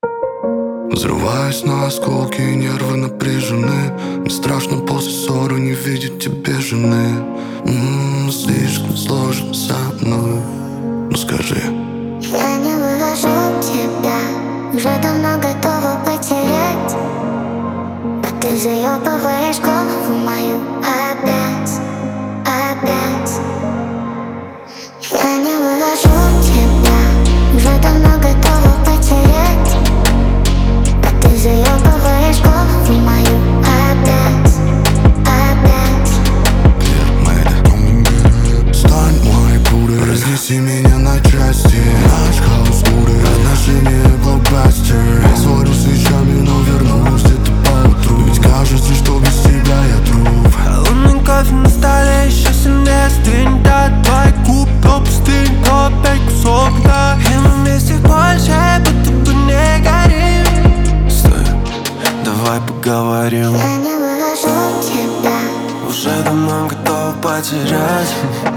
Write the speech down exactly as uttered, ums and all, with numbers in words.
Взрываюсь на осколки, нервы напряжены. Мне страшно после ссоры не видеть тебе жены. М-м, слишком сложно со мной. Ну скажи. Я не вывожу тебя, уже давно готова потерять. А ты заебываешь голову мою опять, опять. Я не вывожу тебя, уже давно готова потерять. А ты заебываешь голову мою опять, опять. Стань моей пурой, разнеси меня на части. Наш хаос бурый, отношения блокбастер. Я сварю свечами, но вернусь где-то поутру. Ведь кажется, что без тебя я труп. Холодный кофе на столе еще сильнее стынет. Да, твой куб то пустынь, то опять кусок льда. И мы вместе больше, будто бы не горим. Стой, давай поговорим. Я не вывожу тебя, Уже давно готов потерять.